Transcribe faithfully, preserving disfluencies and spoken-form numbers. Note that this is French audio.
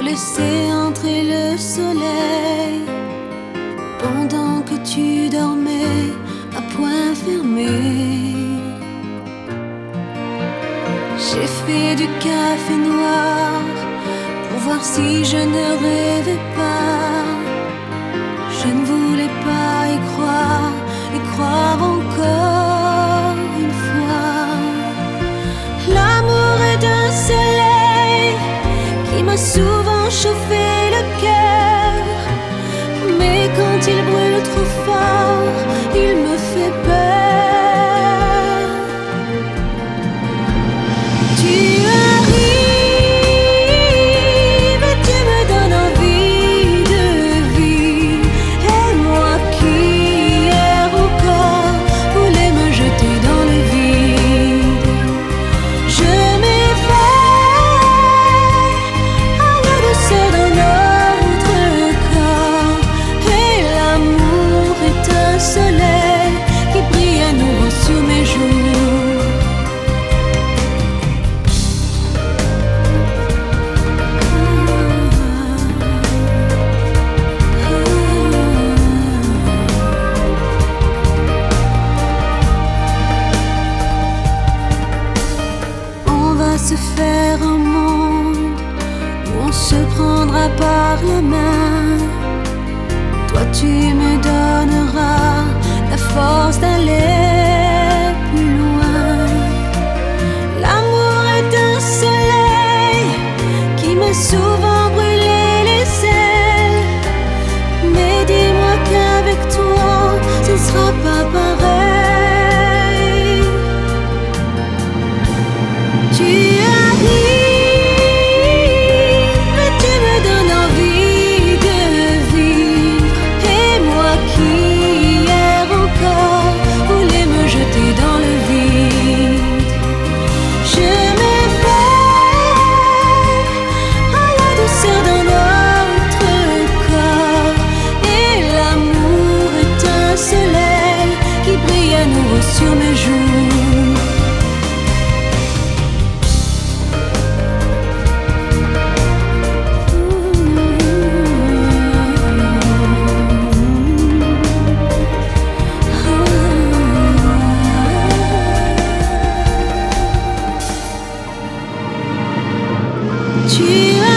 laisser entrer le soleil pendant que tu dormais à poing fermé. J'ai fait du café noir pour voir si je ne rêvais pas. Je ne voulais pas y croire, y croire encore une fois. L'amour est un soleil qui m'a souvent chauffé le cœur, mais quand il brûle trop fort, il me fait peur. Tu arrives et tu me donnes envie de vivre. Et moi qui hier encore voulais me jeter dans le vide, je m'éveille à la douceur de notre corps. Et l'amour est un soleil qui brille à nouveau sur mes joues. On va se faire un monde où on se prendra par la main. Toi tu me donneras la force d'aller plus loin. L'amour est un soleil qui m'a souvent brûlé les ailes, mais dis-moi qu'avec toi ce ne sera pas pareil. Tu arrives et tu me donnes envie de vivre. Et moi qui hier encore voulais me jeter dans le vide, je m'éveille à la douceur de notre corps. Et l'amour est un soleil qui brille à nouveau sur mes joues. Tu